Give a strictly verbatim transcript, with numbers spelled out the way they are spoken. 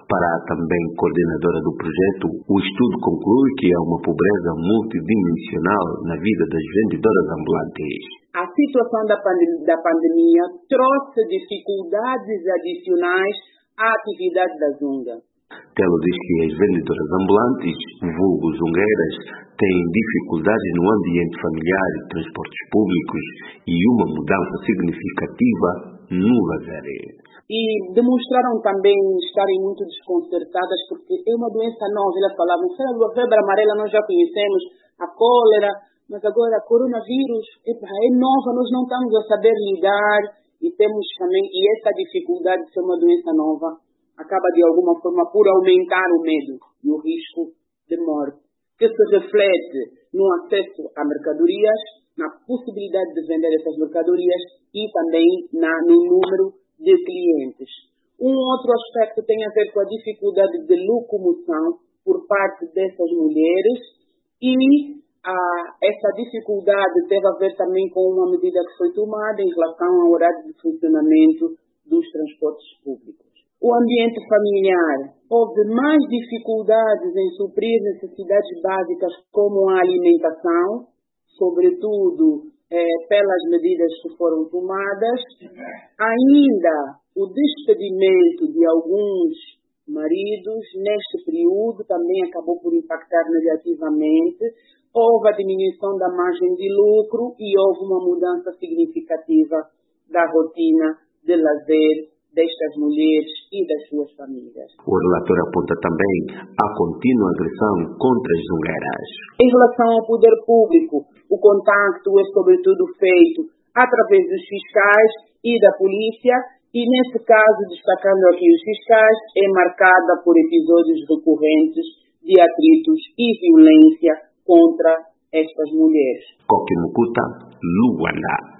Para a também coordenadora do projeto, o estudo conclui que há uma pobreza multidimensional na vida das vendedoras ambulantes. A situação da, pandem- da pandemia trouxe dificuldades adicionais à atividade da Zunga. Telo diz que as vendedoras ambulantes, vulgo zungueiras, têm dificuldades no ambiente familiar e transportes públicos e uma mudança significativa no lazer. E demonstraram também estarem muito desconcertadas porque é uma doença nova. Elas falavam, será a febre amarela nós já conhecemos, a cólera, mas agora a coronavírus epa, é nova, nós não estamos a saber lidar e temos também, e essa dificuldade de ser uma doença nova acaba de alguma forma por aumentar o medo e o risco de morte, que se reflete no acesso a mercadorias, na possibilidade de vender essas mercadorias e também na, no número de clientes. Um outro aspecto tem a ver com a dificuldade de locomoção por parte dessas mulheres e ah, essa dificuldade teve a ver também com uma medida que foi tomada em relação ao horário de funcionamento dos transportes públicos. O ambiente familiar, houve mais dificuldades em suprir necessidades básicas como a alimentação, sobretudo eh, pelas medidas que foram tomadas. Ainda o despedimento de alguns maridos neste período também acabou por impactar negativamente. Houve a diminuição da margem de lucro e houve uma mudança significativa da rotina de lazer destas mulheres e das suas famílias. O relator aponta também a contínua agressão contra as zungueiras. Em relação ao poder público, o contacto é sobretudo feito através dos fiscais e da polícia e, nesse caso, destacando aqui os fiscais, é marcada por episódios recorrentes de atritos e violência contra estas mulheres. Koki Mukuta, Luanda.